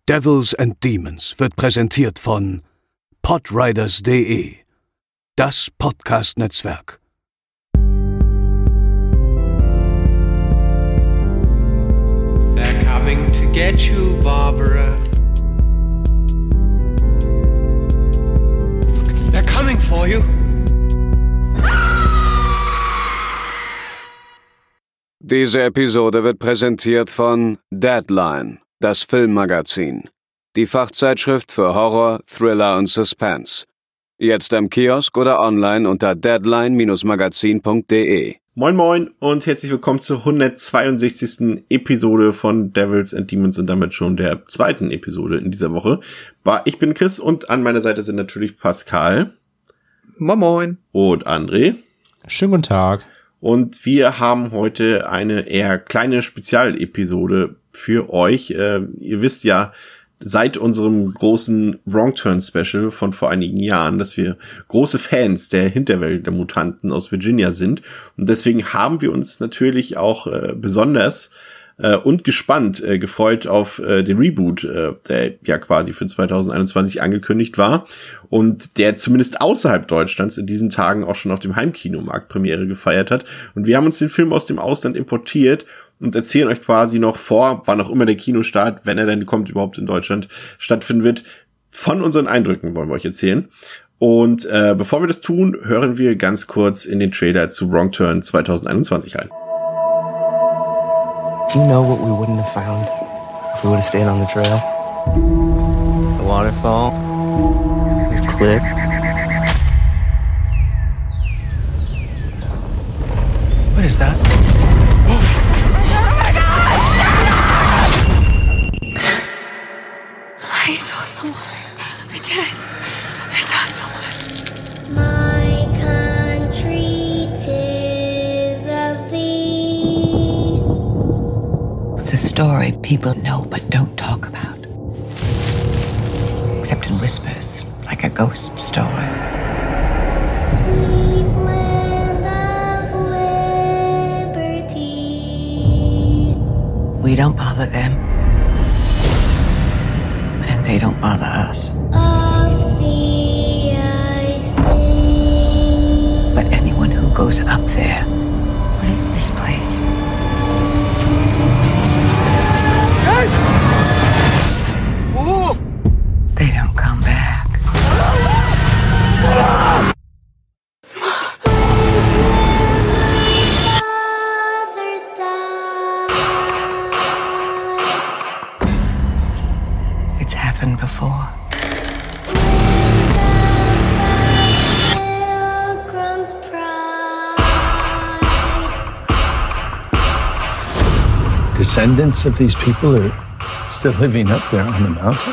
Devils and Demons wird präsentiert von podriders.de, das Podcast-Netzwerk. They're coming to get you, Barbara. They're coming for you. Diese Episode wird präsentiert von Deadline, das Filmmagazin. Die Fachzeitschrift für Horror, Thriller und Suspense. Jetzt im Kiosk oder online unter deadline-magazin.de. Moin moin und herzlich willkommen zur 162. Episode von Devils and Demons und damit schon der zweiten Episode in dieser Woche. Ich bin Chris und an meiner Seite sind natürlich Pascal. Moin moin. Und André. Schönen guten Tag. Und wir haben heute eine eher kleine Spezialepisode für euch. Ihr wisst ja seit unserem großen Wrong Turn Special von vor einigen Jahren, dass wir große Fans der Hinterwelt der Mutanten aus Virginia sind. Und deswegen haben wir uns natürlich auch besonders und gespannt gefreut auf den Reboot, der ja quasi für 2021 angekündigt war und der zumindest außerhalb Deutschlands in diesen Tagen auch schon auf dem Heimkinomarkt Premiere gefeiert hat. Und wir haben uns den Film aus dem Ausland importiert und erzählen euch quasi noch vor, wann auch immer der Kinostart, wenn er denn kommt, überhaupt in Deutschland stattfinden wird. Von unseren Eindrücken wollen wir euch erzählen. Und bevor wir das tun, hören wir ganz kurz in den Trailer zu Wrong Turn 2021 rein. Do you know what we wouldn't have found if we would have stayed on the trail? A waterfall, a cliff. What is that? I saw someone. I did. I saw someone. My country 'tis of thee. It's a story people know but don't talk about. Except in whispers, like a ghost story. Sweet land of liberty. We don't bother them. And they don't bother us. Of thee I sing. But anyone who goes up there, what is this place? They don't come back. Others died. It's happened before. Pilgrim's pride. Descendants of these people are still living up there on the mountain?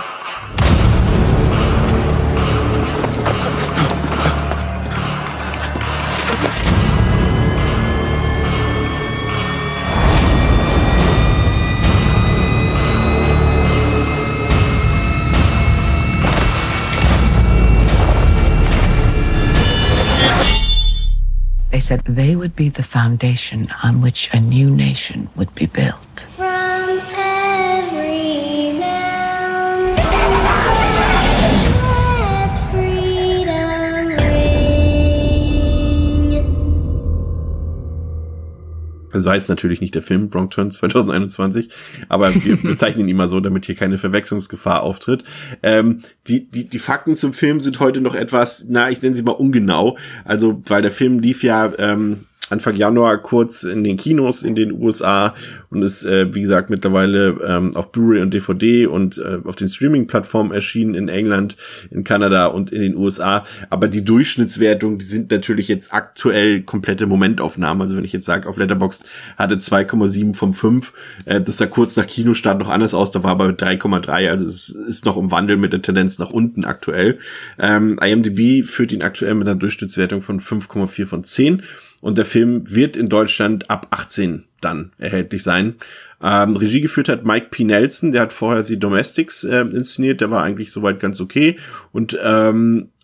They said they would be the foundation on which a new nation would be built. From every mountain, let freedom ring. Also heißt natürlich nicht der Film Wrong Turn 2021, aber wir bezeichnen ihn mal so, damit hier keine Verwechslungsgefahr auftritt. Die Fakten zum Film sind heute noch etwas, ich nenne sie mal ungenau. Also, weil der Film lief ja Anfang Januar kurz in den Kinos in den USA und ist, wie gesagt, mittlerweile auf Blu-ray und DVD und auf den Streaming-Plattformen erschienen in England, in Kanada und in den USA. Aber die Durchschnittswertung, die sind natürlich jetzt aktuell komplette Momentaufnahmen. Also wenn ich jetzt sage, auf Letterboxd hatte 2,7 von 5. Das sah kurz nach Kinostart noch anders aus, da war aber 3,3. Also es ist noch im Wandel mit der Tendenz nach unten aktuell. IMDb führt ihn aktuell mit einer Durchschnittswertung von 5,4 von 10. Und der Film wird in Deutschland ab 18 dann erhältlich sein. Regie geführt hat Mike P. Nelson, der hat vorher The Domestics inszeniert, der war eigentlich soweit ganz okay. Und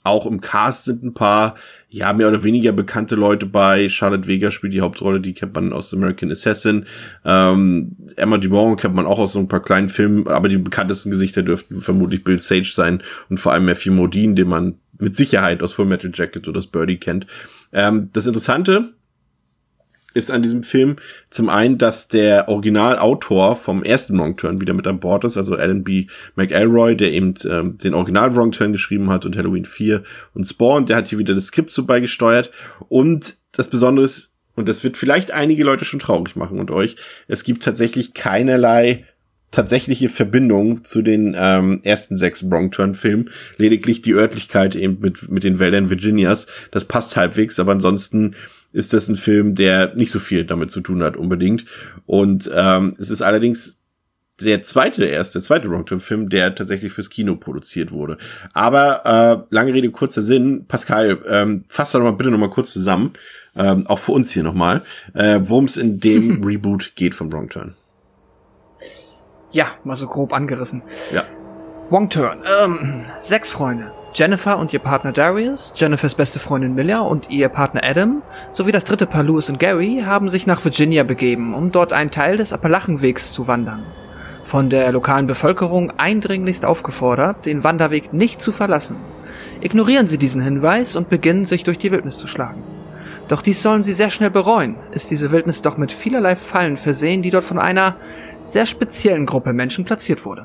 auch im Cast sind ein paar, ja, mehr oder weniger bekannte Leute bei. Charlotte Vega spielt die Hauptrolle, die kennt man aus American Assassin. Emma Dumont kennt man auch aus so ein paar kleinen Filmen, aber die bekanntesten Gesichter dürften vermutlich Bill Sage sein und vor allem Matthew Modine, den man mit Sicherheit aus Full Metal Jacket oder aus Birdie kennt. Das Interessante ist an diesem Film zum einen, dass der Originalautor vom ersten Wrong Turn wieder mit an Bord ist, also Alan B. McElroy, der eben den Original Wrong Turn geschrieben hat und Halloween 4 und Spawn, der hat hier wieder das Skript so beigesteuert. Und das Besondere ist, und das wird vielleicht einige Leute schon traurig machen und euch, es gibt tatsächlich keinerlei tatsächliche Verbindung zu den ersten 6 Wrong-Turn-Filmen, lediglich die Örtlichkeit eben mit den Wäldern Virginias. Das passt halbwegs, aber ansonsten ist das ein Film, der nicht so viel damit zu tun hat unbedingt. Und es ist allerdings der zweite Wrong-Turn-Film, der tatsächlich fürs Kino produziert wurde. Aber lange Rede, kurzer Sinn. Pascal, fass doch mal bitte noch mal kurz zusammen, auch für uns hier nochmal, worum es in dem Reboot geht von Wrong Turn. Ja, mal so grob angerissen. Ja. Wrong Turn. 6 Freunde. Jennifer und ihr Partner Darius, Jennifers beste Freundin Milla und ihr Partner Adam, sowie das dritte Paar Louis und Gary haben sich nach Virginia begeben, um dort einen Teil des Appalachenwegs zu wandern. Von der lokalen Bevölkerung eindringlichst aufgefordert, den Wanderweg nicht zu verlassen. Ignorieren sie diesen Hinweis und beginnen, sich durch die Wildnis zu schlagen. Doch dies sollen sie sehr schnell bereuen, ist diese Wildnis doch mit vielerlei Fallen versehen, die dort von einer sehr speziellen Gruppe Menschen platziert wurde.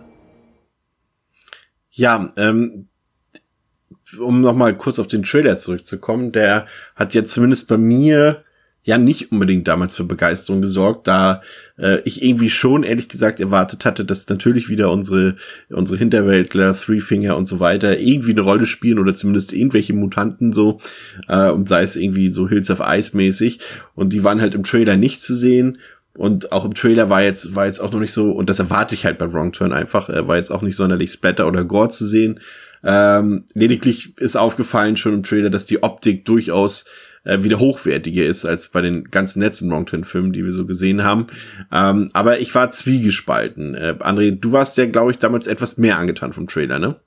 Ja, um nochmal kurz auf den Trailer zurückzukommen, der hat jetzt zumindest bei mir ja nicht unbedingt damals für Begeisterung gesorgt, da ich irgendwie schon, ehrlich gesagt, erwartet hatte, dass natürlich wieder unsere Hinterwäldler, Three Finger und so weiter irgendwie eine Rolle spielen oder zumindest irgendwelche Mutanten so, und sei es irgendwie so Hills of Ice mäßig, und die waren halt im Trailer nicht zu sehen. Und auch im Trailer war jetzt auch noch nicht so, und das erwarte ich halt bei Wrong Turn einfach, war jetzt auch nicht sonderlich Splatter oder Gore zu sehen. Lediglich ist aufgefallen schon im Trailer, dass die Optik durchaus wieder hochwertiger ist als bei den ganzen letzten Wrong Turn Filmen, die wir so gesehen haben. Aber ich war zwiegespalten. André, du warst ja, glaube ich, damals etwas mehr angetan vom Trailer, ne?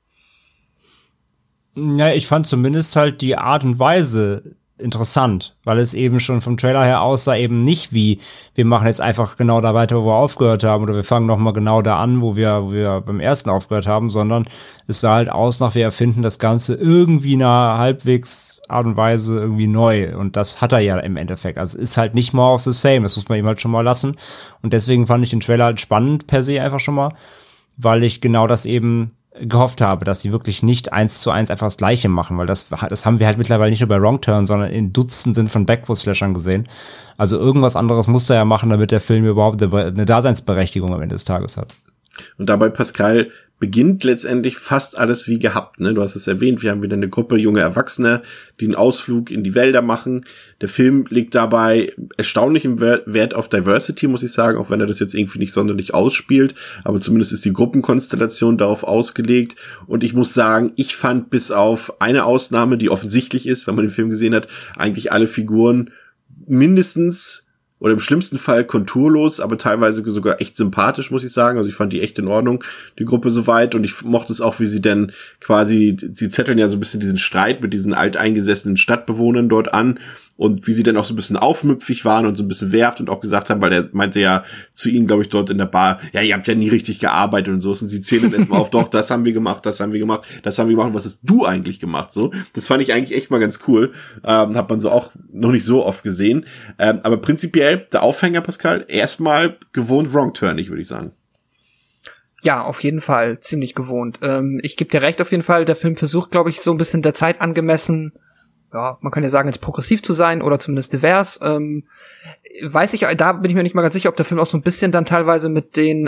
Ja, ich fand zumindest halt die Art und Weise interessant, weil es eben schon vom Trailer her aussah eben nicht wie, wir machen jetzt einfach genau da weiter, wo wir aufgehört haben, oder wir fangen nochmal genau da an, wo wir beim ersten aufgehört haben, sondern es sah halt aus nach, wir erfinden das Ganze irgendwie in einer halbwegs Art und Weise irgendwie neu, und das hat er ja im Endeffekt. Also es ist halt nicht more of the same, das muss man ihm halt schon mal lassen, und deswegen fand ich den Trailer halt spannend per se einfach schon mal, weil ich genau das eben gehofft habe, dass sie wirklich nicht 1:1 einfach das Gleiche machen, weil das haben wir halt mittlerweile nicht nur bei Wrong Turn, sondern in Dutzenden von Backwards-Slashern gesehen. Also irgendwas anderes muss er ja machen, damit der Film überhaupt eine Daseinsberechtigung am Ende des Tages hat. Und dabei, Pascal, beginnt letztendlich fast alles wie gehabt, ne? Du hast es erwähnt, wir haben wieder eine Gruppe junge Erwachsene, die einen Ausflug in die Wälder machen. Der Film legt dabei erstaunlichen Wert auf Diversity, muss ich sagen, auch wenn er das jetzt irgendwie nicht sonderlich ausspielt, aber zumindest ist die Gruppenkonstellation darauf ausgelegt, und ich muss sagen, ich fand bis auf eine Ausnahme, die offensichtlich ist, wenn man den Film gesehen hat, eigentlich alle Figuren mindestens oder im schlimmsten Fall konturlos, aber teilweise sogar echt sympathisch, muss ich sagen. Also ich fand die echt in Ordnung, die Gruppe soweit. Und ich mochte es auch, wie sie denn quasi, sie zetteln ja so ein bisschen diesen Streit mit diesen alteingesessenen Stadtbewohnern dort an. Und wie sie dann auch so ein bisschen aufmüpfig waren und so ein bisschen werft und auch gesagt haben, weil er meinte ja zu ihnen, glaube ich, dort in der Bar, ja, ihr habt ja nie richtig gearbeitet und so. Und sie zählen dann erstmal auf, doch, das haben wir gemacht, das haben wir gemacht, das haben wir gemacht. Was hast du eigentlich gemacht? So, das fand ich eigentlich echt mal ganz cool. Hat man so auch noch nicht so oft gesehen. Aber prinzipiell, der Aufhänger, Pascal, erstmal gewohnt wrong-turnig, würde ich sagen. Ja, auf jeden Fall, ziemlich gewohnt. Ich gebe dir recht, auf jeden Fall. Der Film versucht, glaube ich, so ein bisschen der Zeit angemessen, ja, man kann ja sagen, jetzt progressiv zu sein oder zumindest divers. Weiß ich, da bin ich mir nicht mal ganz sicher, ob der Film auch so ein bisschen dann teilweise mit dem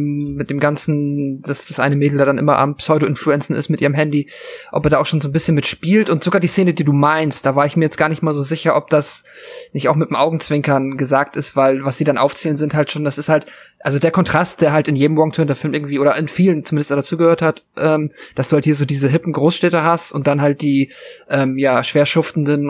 ganzen, dass das eine Mädel da dann immer am Pseudo-Influenzen ist mit ihrem Handy, ob er da auch schon so ein bisschen mitspielt. Und sogar die Szene, die du meinst, da war ich mir jetzt gar nicht mal so sicher, ob das nicht auch mit dem Augenzwinkern gesagt ist, weil was sie dann aufzählen sind halt schon, das ist halt, also der Kontrast, der halt in jedem Wrong Turn der Film irgendwie, oder in vielen zumindest dazugehört hat, dass du halt hier so diese hippen Großstädter hast und dann halt die schwer schuftenden,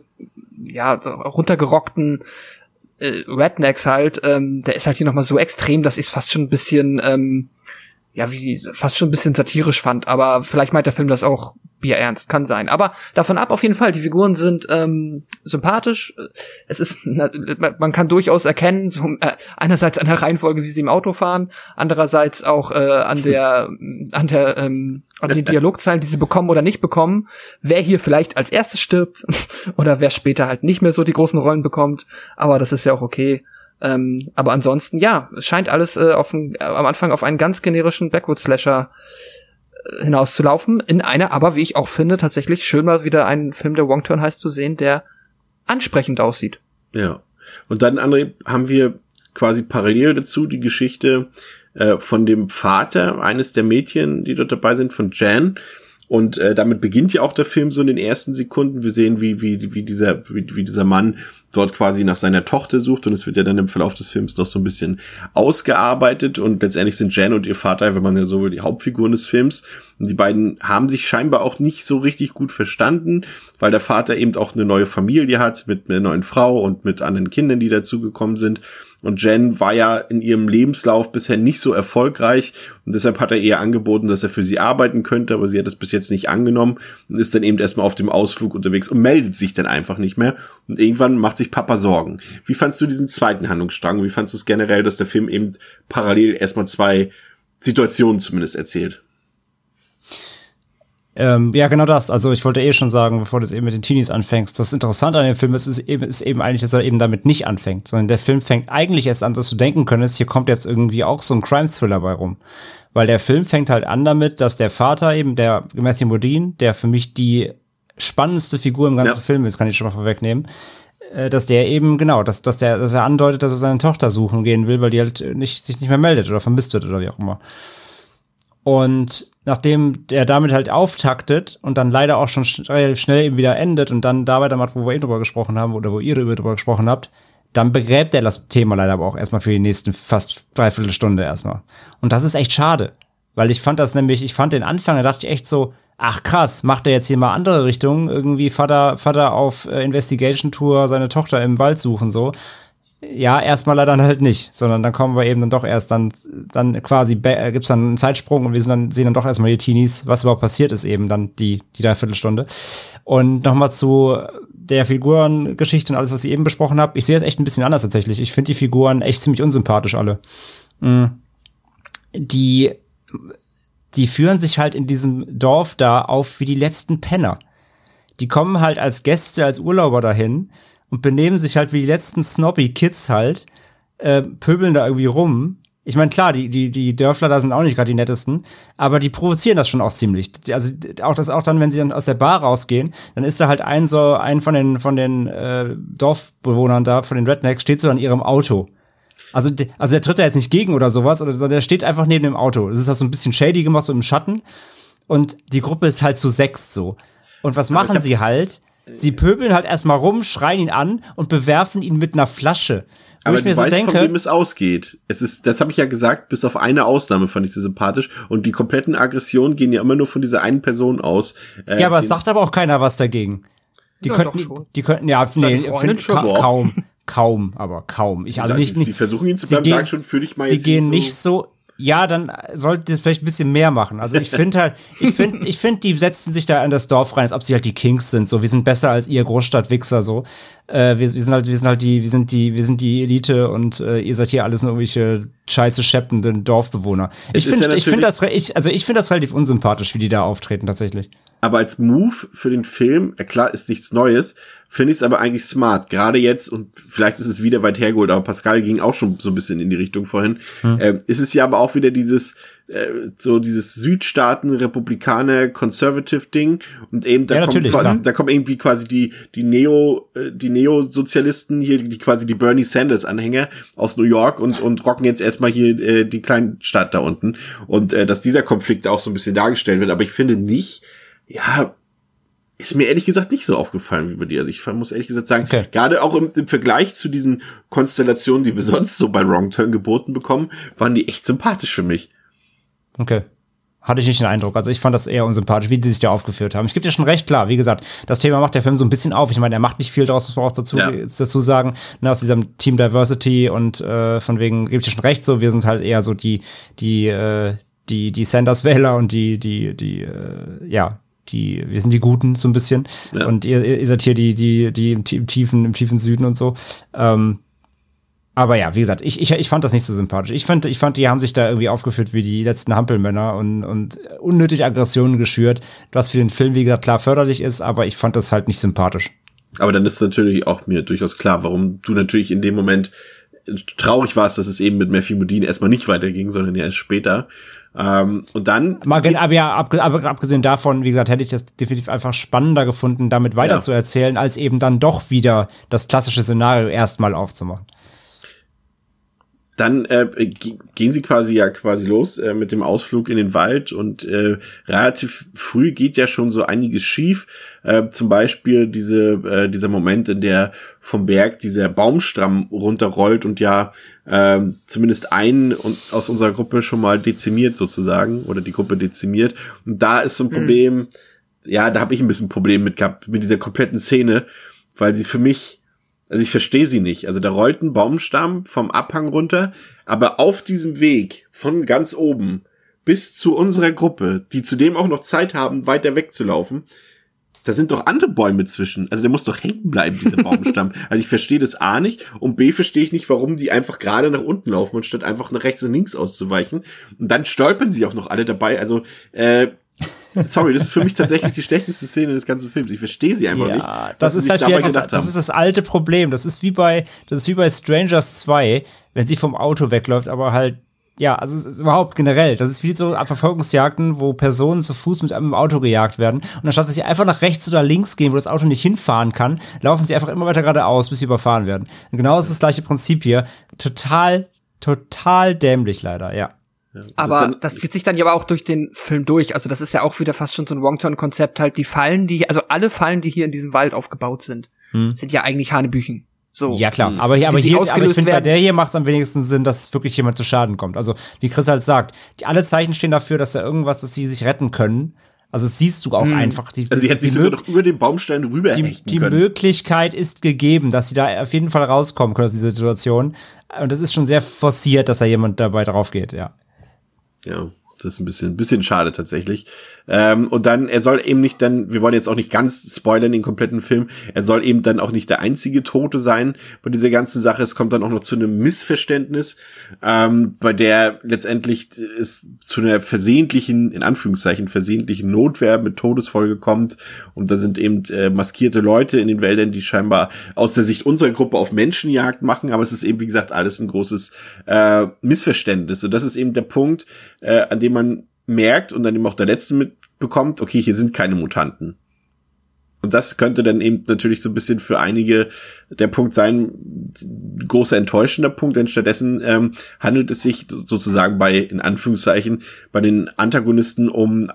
runtergerockten Rednecks halt, der ist halt hier nochmal so extrem, dass ich es fast schon ein bisschen, fast schon ein bisschen satirisch fand, aber vielleicht meint der Film das auch bierernst, kann sein. Aber davon ab auf jeden Fall, die Figuren sind sympathisch. Es ist, man kann durchaus erkennen, so, einerseits an der Reihenfolge, wie sie im Auto fahren, andererseits auch an den Dialogzeilen, die sie bekommen oder nicht bekommen, wer hier vielleicht als erstes stirbt oder wer später halt nicht mehr so die großen Rollen bekommt. Aber das ist ja auch okay. Aber ansonsten, ja, es scheint alles am Anfang auf einen ganz generischen Backwoods-Slasher hinauszulaufen, in einer, aber wie ich auch finde, tatsächlich schön mal wieder einen Film, der Wrong Turn heißt, zu sehen, der ansprechend aussieht. Ja. Und dann, André, haben wir quasi parallel dazu die Geschichte von dem Vater eines der Mädchen, die dort dabei sind, von Jan. Und damit beginnt ja auch der Film so in den ersten Sekunden. Wir sehen, wie dieser Mann dort quasi nach seiner Tochter sucht, und es wird ja dann im Verlauf des Films noch so ein bisschen ausgearbeitet, und letztendlich sind Jan und ihr Vater, wenn man ja so will, die Hauptfiguren des Films, und die beiden haben sich scheinbar auch nicht so richtig gut verstanden, weil der Vater eben auch eine neue Familie hat mit einer neuen Frau und mit anderen Kindern, die dazugekommen sind, und Jan war ja in ihrem Lebenslauf bisher nicht so erfolgreich, und deshalb hat er ihr angeboten, dass er für sie arbeiten könnte, aber sie hat es bis jetzt nicht angenommen und ist dann eben erstmal auf dem Ausflug unterwegs und meldet sich dann einfach nicht mehr, und irgendwann macht sich Papa Sorgen. Wie fandst du diesen zweiten Handlungsstrang? Wie fandst du es generell, dass der Film eben parallel erstmal zwei Situationen zumindest erzählt? Ja, genau das. Also ich wollte schon sagen, bevor du jetzt eben mit den Teenies anfängst, das Interessante an dem Film ist eben eigentlich, dass er eben damit nicht anfängt, sondern der Film fängt eigentlich erst an, dass du denken könntest, hier kommt jetzt irgendwie auch so ein Crime-Thriller bei rum. Weil der Film fängt halt an damit, dass der Vater eben, der Matthew Modine, der für mich die spannendste Figur im ganzen Film ist, kann ich schon mal vorwegnehmen, dass der eben, genau, dass er andeutet, dass er seine Tochter suchen gehen will, weil die halt sich nicht mehr meldet oder vermisst wird oder wie auch immer. Und nachdem der damit halt auftaktet und dann leider auch schon relativ schnell eben wieder endet und dann da weitermacht, wo wir eben drüber gesprochen haben oder wo ihr drüber gesprochen habt, dann begräbt er das Thema leider aber auch erstmal für die nächsten fast 3/4 Stunde erstmal. Und das ist echt schade, weil ich fand den Anfang, da dachte ich echt so, ach krass, macht er jetzt hier mal andere Richtungen, irgendwie Vater auf Investigation-Tour seine Tochter im Wald suchen, so. Ja, erstmal leider halt nicht, sondern dann kommen wir eben dann doch erst dann quasi, gibt's dann einen Zeitsprung und wir sehen dann doch erstmal die Teenies, was überhaupt passiert ist eben dann die 3/4 Stunde. Und nochmal zu der Figurengeschichte und alles, was ich eben besprochen habe. Ich sehe es echt ein bisschen anders tatsächlich. Ich finde die Figuren echt ziemlich unsympathisch alle. Die führen sich halt in diesem Dorf da auf wie die letzten Penner. Die kommen halt als Gäste, als Urlauber dahin und benehmen sich halt wie die letzten snobby Kids halt, pöbeln da irgendwie rum. Ich meine, klar, die Dörfler da sind auch nicht gerade die nettesten, aber die provozieren das schon auch ziemlich. Also auch dann, wenn sie dann aus der Bar rausgehen, dann ist da halt ein von den Dorfbewohnern da, von den Rednecks, steht so an ihrem Auto. Also der tritt da jetzt nicht gegen oder sowas, sondern der steht einfach neben dem Auto. Das ist halt so ein bisschen shady gemacht, so im Schatten. Und die Gruppe ist halt zu 6 so. Und was machen sie halt? Sie pöbeln halt erstmal rum, schreien ihn an und bewerfen ihn mit einer Flasche. Aber du weißt, von wem es ausgeht. Das habe ich ja gesagt, bis auf eine Ausnahme fand ich sie sympathisch. Und die kompletten Aggressionen gehen ja immer nur von dieser einen Person aus. Ja, aber es sagt aber auch keiner was dagegen. Die könnten, ja, nee, kaum. Die versuchen ihn zu bleiben, sagen schon, fühl dich mal jetzt. Sie gehen nicht so, ja, dann sollte das vielleicht ein bisschen mehr machen. Also ich finde die setzen sich da in das Dorf rein, als ob sie halt die Kings sind. So, wir sind besser als ihr Großstadtwichser, so. Wir sind die Elite und ihr seid hier alles nur irgendwelche scheiße scheppenden Dorfbewohner. Ich finde das relativ unsympathisch, wie die da auftreten, tatsächlich. Aber als Move für den Film, klar, ist nichts Neues, finde ich es aber eigentlich smart. Gerade jetzt, und vielleicht ist es wieder weit hergeholt, aber Pascal ging auch schon so ein bisschen in die Richtung vorhin, ist es ja aber auch wieder dieses Südstaaten-Republikaner-Conservative-Ding, und eben da kommen irgendwie quasi die Neosozialisten hier, die quasi die Bernie Sanders-Anhänger aus New York und rocken jetzt erstmal hier die Kleinstadt da unten, und dass dieser Konflikt auch so ein bisschen dargestellt wird, aber ich finde nicht, ja, ist mir ehrlich gesagt nicht so aufgefallen wie bei dir. Also ich muss ehrlich gesagt sagen, gerade auch im Vergleich zu diesen Konstellationen, die wir sonst so bei Wrong Turn geboten bekommen, waren die echt sympathisch für mich. Okay. Hatte ich nicht den Eindruck. Also ich fand das eher unsympathisch, wie die sich da aufgeführt haben. Ich gebe dir schon recht, klar. Wie gesagt, das Thema macht der Film so ein bisschen auf. Ich meine, er macht nicht viel draus, muss man auch dazu sagen. Aus diesem Team Diversity und von wegen, gebe ich dir schon recht, so, wir sind halt eher so die Sanders-Wähler und die wir sind die Guten so ein bisschen. Ja. Und ihr seid hier die im tiefen Süden und so. Aber ja, wie gesagt, ich fand das nicht so sympathisch. Ich fand, die haben sich da irgendwie aufgeführt wie die letzten Hampelmänner und unnötig Aggressionen geschürt, was für den Film, wie gesagt, klar förderlich ist, aber ich fand das halt nicht sympathisch. Aber dann ist natürlich auch mir durchaus klar, warum du natürlich in dem Moment traurig warst, dass es eben mit Matthew Modine erstmal nicht weiterging, sondern erst später. Und dann. Aber ja, abgesehen davon, wie gesagt, hätte ich das definitiv einfach spannender gefunden, damit weiter zu erzählen, als eben dann doch wieder das klassische Szenario erstmal aufzumachen. Dann gehen sie quasi los mit dem Ausflug in den Wald und relativ früh geht ja schon so einiges schief. Zum Beispiel dieser Moment, in der vom Berg dieser Baumstamm runterrollt und ja zumindest einen aus unserer Gruppe schon mal dezimiert sozusagen oder die Gruppe dezimiert. Und da ist so ein Problem, da habe ich ein bisschen Problem mit gehabt, mit dieser kompletten Szene, weil sie für mich, also ich verstehe sie nicht. Also da rollt ein Baumstamm vom Abhang runter, aber auf diesem Weg von ganz oben bis zu unserer Gruppe, die zudem auch noch Zeit haben, weiter wegzulaufen, da sind doch andere Bäume zwischen. Also der muss doch hängen bleiben, dieser Baumstamm. Also ich verstehe das A nicht und B verstehe ich nicht, warum die einfach gerade nach unten laufen, anstatt einfach nach rechts und links auszuweichen. Und dann stolpern sie auch noch alle dabei. Also sorry, das ist für mich tatsächlich die schlechteste Szene des ganzen Films. Ich verstehe sie einfach nicht. Das ist halt das ist das alte Problem. Das ist wie bei Strangers 2, wenn sie vom Auto wegläuft, aber halt, also es ist überhaupt generell. Das ist wie so Verfolgungsjagden, wo Personen zu Fuß mit einem Auto gejagt werden. Und anstatt dass sie einfach nach rechts oder links gehen, wo das Auto nicht hinfahren kann, laufen sie einfach immer weiter geradeaus, bis sie überfahren werden. Und genau das ist das gleiche Prinzip hier. Total dämlich leider, ja. Aber das zieht sich dann ja aber auch durch den Film durch. Also das ist ja auch wieder fast schon so ein Wong-Turn-Konzept halt. Alle Fallen, die hier in diesem Wald aufgebaut sind, sind ja eigentlich Hanebüchen. So. Ja klar, aber ich finde, bei der hier macht es am wenigsten Sinn, dass wirklich jemand zu Schaden kommt. Also wie Chris halt sagt, alle Zeichen stehen dafür, dass dass sie sich retten können. Also siehst du auch einfach. Sie hätte sich sogar noch über den Baumstein rüber hechten können. Die Möglichkeit ist gegeben, dass sie da auf jeden Fall rauskommen können aus dieser Situation. Und das ist schon sehr forciert, dass da jemand dabei drauf geht, ja. Ja, das ist ein bisschen schade tatsächlich. Und dann, er soll eben nicht dann, wir wollen jetzt auch nicht ganz spoilern den kompletten Film, er soll eben dann auch nicht der einzige Tote sein bei dieser ganzen Sache. Es kommt dann auch noch zu einem Missverständnis, bei der letztendlich es zu einer in Anführungszeichen versehentlichen Notwehr mit Todesfolge kommt. Und da sind eben maskierte Leute in den Wäldern, die scheinbar aus der Sicht unserer Gruppe auf Menschenjagd machen. Aber es ist eben, wie gesagt, alles ein großes Missverständnis. Und das ist eben der Punkt, an dem man merkt und dann eben auch der Letzte mitbekommt, okay, hier sind keine Mutanten. Und das könnte dann eben natürlich so ein bisschen für einige der Punkt sein, großer enttäuschender Punkt, denn stattdessen handelt es sich sozusagen in Anführungszeichen, bei den Antagonisten um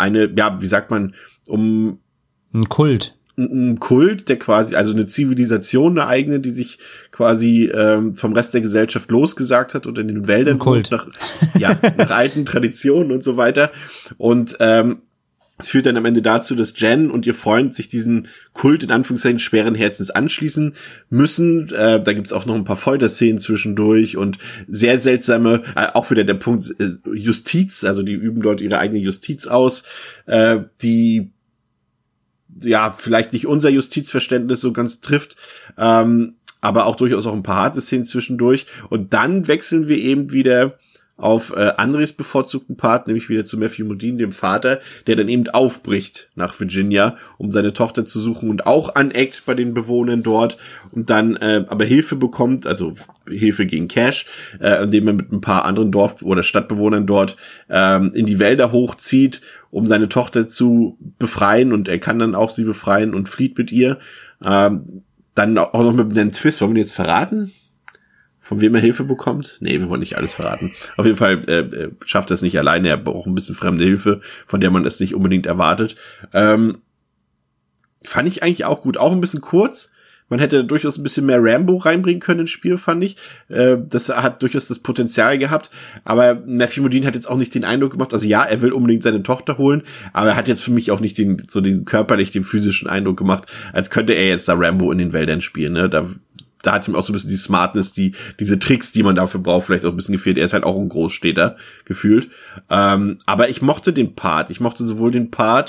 um einen Kult. Ein Kult, der quasi, also eine Zivilisation, eine eigene, die sich quasi vom Rest der Gesellschaft losgesagt hat und in den Wäldern nach alten Traditionen und so weiter. Und es führt dann am Ende dazu, dass Jen und ihr Freund sich diesen Kult in Anführungszeichen schweren Herzens anschließen müssen. Da gibt's auch noch ein paar Folterszenen zwischendurch und sehr seltsame, auch wieder der Punkt Justiz, also die üben dort ihre eigene Justiz aus, die vielleicht nicht unser Justizverständnis so ganz trifft, aber auch durchaus auch ein paar harte Szenen zwischendurch. Und dann wechseln wir eben wieder auf Andres bevorzugten Part, nämlich wieder zu Matthew Modine, dem Vater, der dann eben aufbricht nach Virginia, um seine Tochter zu suchen und auch aneckt bei den Bewohnern dort und dann aber Hilfe bekommt, also Hilfe gegen Cash, indem er mit ein paar anderen Dorf- oder Stadtbewohnern dort in die Wälder hochzieht, um seine Tochter zu befreien, und er kann dann auch sie befreien und flieht mit ihr. Dann auch noch mit einem Twist. Wollen wir jetzt verraten, von wem er Hilfe bekommt? Nee, wir wollen nicht alles verraten. Auf jeden Fall schafft er es nicht alleine. Er braucht ein bisschen fremde Hilfe, von der man es nicht unbedingt erwartet. Fand ich eigentlich auch gut. Auch ein bisschen kurz. Man hätte durchaus ein bisschen mehr Rambo reinbringen können ins Spiel, fand ich. Das hat durchaus das Potenzial gehabt. Aber Matthew Modine hat jetzt auch nicht den Eindruck gemacht, also ja, er will unbedingt seine Tochter holen, aber er hat jetzt für mich auch nicht den physischen Eindruck gemacht, als könnte er jetzt da Rambo in den Wäldern spielen. Ne? Da hat ihm auch so ein bisschen die Smartness, diese Tricks, die man dafür braucht, vielleicht auch ein bisschen gefehlt. Er ist halt auch ein Großstädter, gefühlt. Aber ich mochte den Part. Ich mochte sowohl den Part,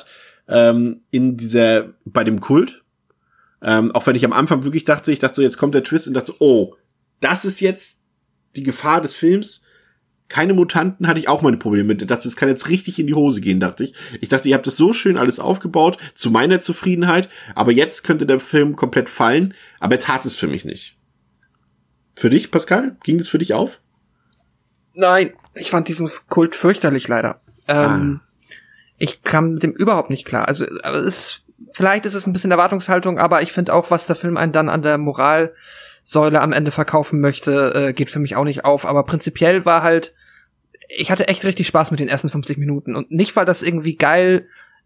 bei dem Kult. Auch wenn ich am Anfang wirklich dachte so, jetzt kommt der Twist und dachte so, oh, das ist jetzt die Gefahr des Films. Keine Mutanten, hatte ich auch meine Probleme mit. Das kann jetzt richtig in die Hose gehen, dachte ich. Ich dachte, ihr habt das so schön alles aufgebaut, zu meiner Zufriedenheit, aber jetzt könnte der Film komplett fallen, aber er tat es für mich nicht. Für dich, Pascal? Ging das für dich auf? Nein, ich fand diesen Kult fürchterlich, leider. Ich kam mit dem überhaupt nicht klar. Also vielleicht ist es ein bisschen Erwartungshaltung, aber ich finde auch, was der Film einen dann an der Moralsäule am Ende verkaufen möchte, geht für mich auch nicht auf. Aber prinzipiell war halt, ich hatte echt richtig Spaß mit den ersten 50 Minuten. Und nicht, weil das irgendwie geiles,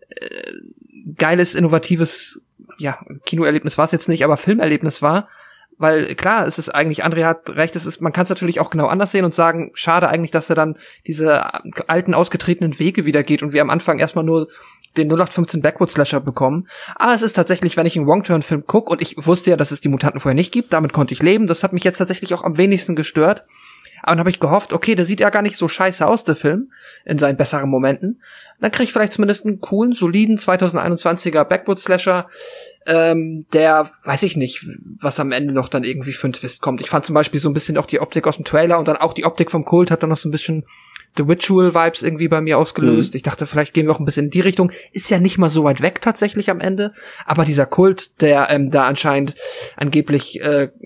innovatives, Kinoerlebnis war es jetzt nicht, aber Filmerlebnis war. Weil klar, es ist eigentlich, André hat recht, man kann es natürlich auch genau anders sehen und sagen, schade eigentlich, dass er dann diese alten, ausgetretenen Wege wieder geht und wir am Anfang erstmal nur den 0815 Backward-Slasher bekommen. Aber es ist tatsächlich, wenn ich einen Wrong-Turn-Film gucke, und ich wusste ja, dass es die Mutanten vorher nicht gibt, damit konnte ich leben, das hat mich jetzt tatsächlich auch am wenigsten gestört. Aber dann habe ich gehofft, okay, der sieht ja gar nicht so scheiße aus, der Film, in seinen besseren Momenten. Dann kriege ich vielleicht zumindest einen coolen, soliden 2021er Backward-Slasher, der, weiß ich nicht, was am Ende noch dann irgendwie für ein Twist kommt. Ich fand zum Beispiel so ein bisschen auch die Optik aus dem Trailer und dann auch die Optik vom Kult hat dann noch so ein bisschen The Ritual-Vibes irgendwie bei mir ausgelöst. Ich dachte, vielleicht gehen wir auch ein bisschen in die Richtung. Ist ja nicht mal so weit weg tatsächlich am Ende. Aber dieser Kult, der da anscheinend angeblich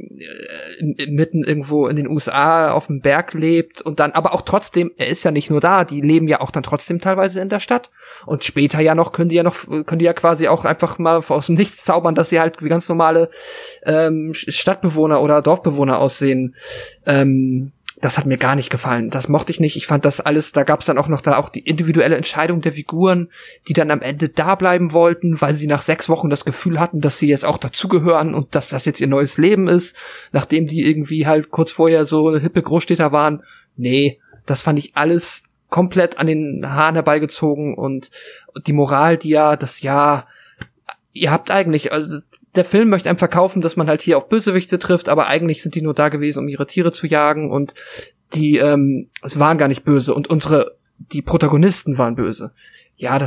mitten irgendwo in den USA auf dem Berg lebt und dann, aber auch trotzdem, er ist ja nicht nur da, die leben ja auch dann trotzdem teilweise in der Stadt. Und später können die ja quasi auch einfach mal aus dem Nichts zaubern, dass sie halt wie ganz normale Stadtbewohner oder Dorfbewohner aussehen. Das hat mir gar nicht gefallen. Das mochte ich nicht. Ich fand das alles, da gab es dann auch noch die individuelle Entscheidung der Figuren, die dann am Ende da bleiben wollten, weil sie nach 6 Wochen das Gefühl hatten, dass sie jetzt auch dazugehören und dass das jetzt ihr neues Leben ist, nachdem die irgendwie halt kurz vorher so hippe Großstädter waren. Nee, das fand ich alles komplett an den Haaren herbeigezogen und die Moral, ihr habt eigentlich, also der Film möchte einem verkaufen, dass man halt hier auch Bösewichte trifft, aber eigentlich sind die nur da gewesen, um ihre Tiere zu jagen und die es waren gar nicht böse und die Protagonisten waren böse. Ja,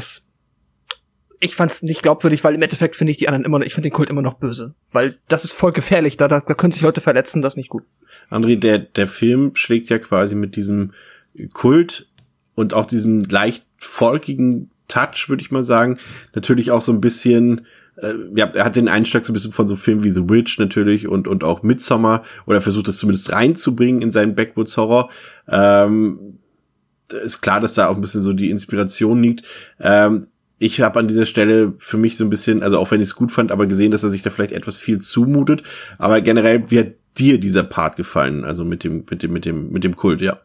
ich fand's nicht glaubwürdig, weil im Endeffekt finde ich die anderen ich finde den Kult immer noch böse, weil das ist voll gefährlich, da können sich Leute verletzen, das ist nicht gut. André, der Film schlägt ja quasi mit diesem Kult und auch diesem leicht folkigen Touch, würde ich mal sagen, natürlich auch so ein bisschen, er hat den Einschlag so ein bisschen von so Filmen wie The Witch natürlich und auch Midsommar, oder versucht das zumindest reinzubringen in seinen Backwoods-Horror. Ist klar, dass da auch ein bisschen so die Inspiration liegt. Ich habe an dieser Stelle für mich so ein bisschen, also auch wenn ich es gut fand, aber gesehen, dass er sich da vielleicht etwas viel zumutet. Aber generell, wie hat dir dieser Part gefallen? Also mit dem Kult, ja.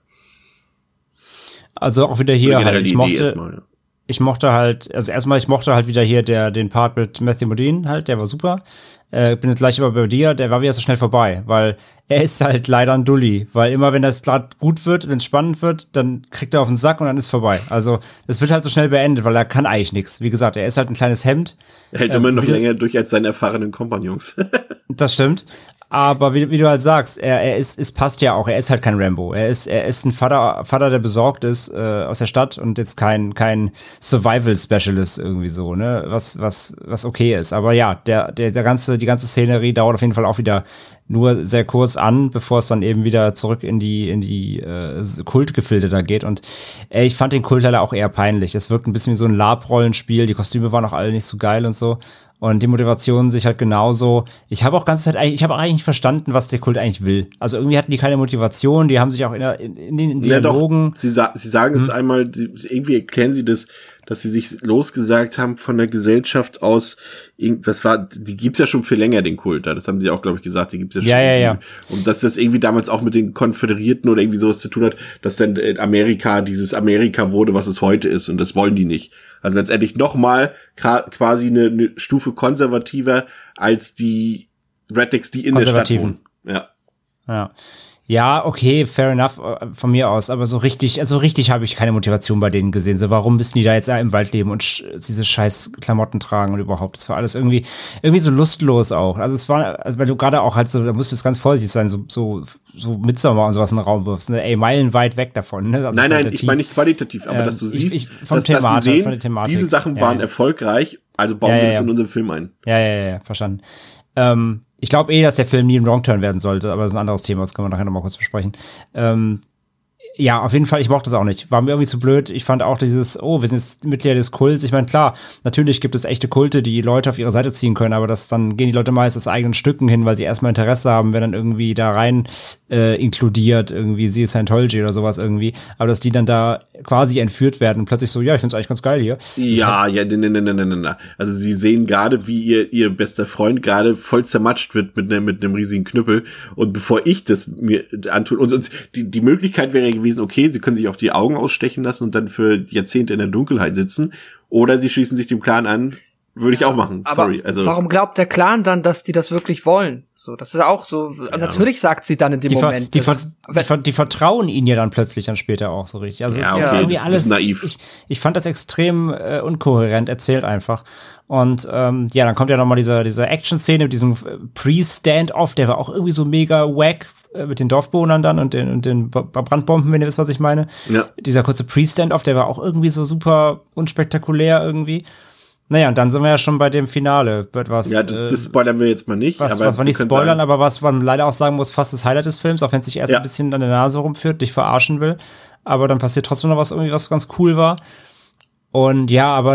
Also auch wieder hier halt, ich mochte halt wieder hier den Part mit Matthew Modine halt, der war super. Bin jetzt gleich aber bei dir, der war wieder so schnell vorbei, weil er ist halt leider ein Dulli, weil immer wenn das gerade gut wird, wenn es spannend wird, dann kriegt er auf den Sack und dann ist vorbei. Also das wird halt so schnell beendet, weil er kann eigentlich nichts. Wie gesagt, er ist halt ein kleines Hemd. Er hält immer noch länger durch als seine erfahrenen Kompagnons. Das stimmt. Aber wie du halt sagst, es passt ja auch, er ist halt kein Rambo. Er ist ein Vater, der besorgt ist aus der Stadt und jetzt kein Survival-Specialist irgendwie so, ne, was okay ist. Aber ja, die ganze Szenerie dauert auf jeden Fall auch wieder nur sehr kurz an, bevor es dann eben wieder zurück in die Kultgefilde da geht. Und ich fand den Kult leider auch eher peinlich. Es wirkt ein bisschen wie so ein Lab-Rollenspiel, die Kostüme waren auch alle nicht so geil und so. Und die Motivation sich halt genauso. Ich habe auch eigentlich nicht verstanden, was der Kult eigentlich will. Also irgendwie hatten die keine Motivation, die haben sich auch in den Dialogen. Ja, sie sagen es einmal, irgendwie erklären sie das, dass sie sich losgesagt haben von der Gesellschaft aus, die gibt's ja schon viel länger, den Kult da. Das haben sie auch, glaube ich, gesagt, die gibt's ja schon. Ja. Und dass das irgendwie damals auch mit den Konföderierten oder irgendwie sowas zu tun hat, dass dann Amerika dieses Amerika wurde, was es heute ist. Und das wollen die nicht. Also letztendlich nochmal quasi eine Stufe konservativer als die Rednecks, die in der Stadt wohnen. Ja. Ja, okay, fair enough von mir aus, aber so richtig habe ich keine Motivation bei denen gesehen. So, warum müssen die da jetzt im Wald leben und diese scheiß Klamotten tragen und überhaupt? Das war alles irgendwie so lustlos auch. Also es war, weil du gerade auch halt so, da musst du jetzt ganz vorsichtig sein, so Midsommar und sowas in den Raum wirfst, ne? Ey, meilenweit weg davon, ne? Also nein, ich meine nicht qualitativ, aber dass du siehst, von dass sie sehen, Thematik. Diese Sachen waren erfolgreich, also bauen wir das in unseren Film ein. Ja, verstanden. Ich glaube dass der Film nie ein Wrong-Turn werden sollte, aber das ist ein anderes Thema, das können wir nachher nochmal kurz besprechen. Ja, auf jeden Fall, ich mochte das auch nicht. War mir irgendwie zu blöd. Ich fand auch dieses, wir sind jetzt Mitglieder des Kults. Ich meine, klar, natürlich gibt es echte Kulte, die Leute auf ihre Seite ziehen können, aber dann gehen die Leute meist aus eigenen Stücken hin, weil sie erstmal Interesse haben, wenn dann irgendwie da rein inkludiert, irgendwie sie Scientology oder sowas irgendwie. Aber dass die dann da quasi entführt werden und plötzlich so, ja, ich find's eigentlich ganz geil hier. Ne. Also sie sehen gerade, wie ihr bester Freund gerade voll zermatscht wird mit einem riesigen Knüppel. Und bevor ich das mir antue, und die Möglichkeit wäre gewesen, okay, sie können sich auch die Augen ausstechen lassen und dann für Jahrzehnte in der Dunkelheit sitzen. Oder sie schließen sich dem Clan an. Würde ich auch machen. Aber sorry. Also warum glaubt der Clan dann, dass die das wirklich wollen? So, das ist auch so. Ja. Natürlich sagt sie dann in dem Moment. Die vertrauen ihnen ja dann plötzlich dann später auch so richtig. Also es ist irgendwie alles naiv. Ich fand das extrem unkohärent erzählt einfach. Und dann kommt ja noch mal diese Action-Szene mit diesem Pre-Stand-Off, der war auch irgendwie so mega wack mit den Dorfbewohnern dann und den Brandbomben, wenn ihr wisst, was ich meine. Ja. Dieser kurze Pre-Stand-Off, der war auch irgendwie so super unspektakulär irgendwie. Naja, und dann sind wir ja schon bei dem Finale. Das spoilern wir jetzt mal nicht. Was wir nicht spoilern, aber was man leider auch sagen muss, fast das Highlight des Films, auch wenn es sich erst ein bisschen an der Nase rumführt, dich verarschen will. Aber dann passiert trotzdem noch was ganz cool war. Und ja, aber